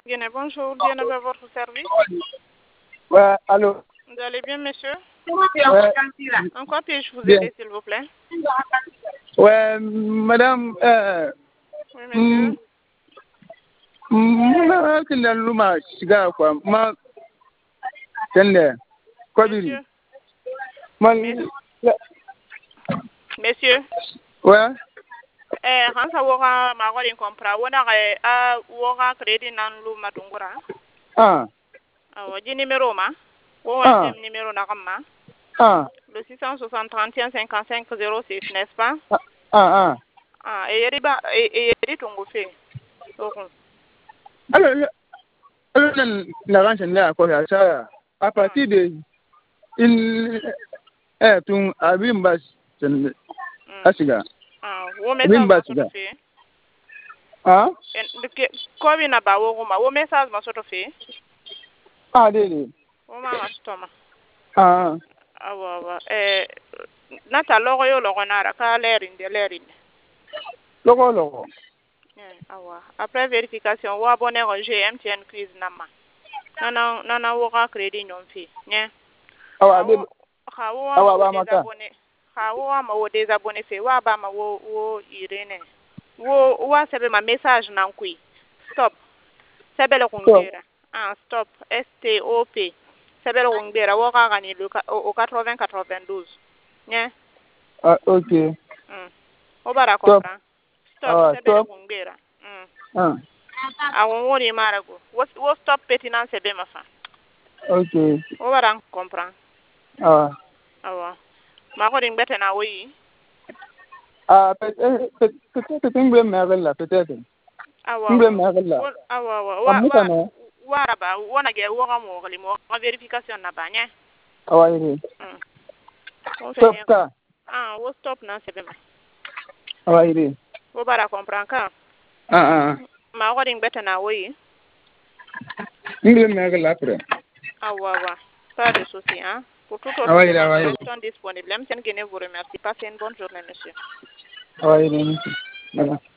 Guinée, bonjour, bien à votre service. Ouais, allô. Vous allez bien, monsieur? Ouais, En quoi puis-je vous bien. aider, s'il vous plaît? Ouais, madame, Oui, monsieur. muna kinda luma shiga kwa ma tende kwabiri. Monsieur, Man, monsieur. ouais, Hansa woga magori compra wona a woga credit nan lu matungura. ah, Awo ji numéro ma. Wo ah, wan numéro na kamma. ah, Le 660 31 55 06, n'est-ce pas? ah, ah. Ah, et yeri tungu fe. Okun. Alors, la ranche là, quoi, ça, à partir de il tun abin bas asiga, Wo abin message bas ma soto da. fe. Ah, Ko bi na ba wo ma wo message ma soto fe. ah, dede. Wo ma ma stoma. Ah, Awa. Nata logo yo logo nara ka lerinde. logo. Awa. Après vérification, wa abonné au GMTN quiz nama. Nana wo ka credit nyom fi. Nye. Awa, be, Wo awa wo ba maka. désabonné. Wo ma wo désabonné fe. Wa ba ma wo irene. Wa sebe ma message nan kui. Stop. Sebe le kungera. Stop. STOP. Sebe le kungera wo ka gani au 80-92. Nye. Ah, ok. O bara Stop. comprend. Stop. Sebe le Stop. kungera. Ah, Awon wori marago. Wo stop pertinence sebe ma fa. ok. O bara comprend. Ah, Awa. Ma ko ding bete na woyi. peut-être une blé merveille là, peut-être. Awa. Une blé merveille là. Awa. Waraba wona ge wo ga mo gali mo verification na banya. Awa, iri. Stop Stop. ta. Wo stop na sebe ma. Awa, iri. Wo bara comprend ka. Ma ko ding bete na woyi. Une blé merveille là, après. Awa. Pas de souci, hein. Pour toute autre Awa, iri, demande, awa, nous iri. restons disponibles. M. Guinée vous remercie. Passez une bonne journée, monsieur. Awa, iri. Voilà.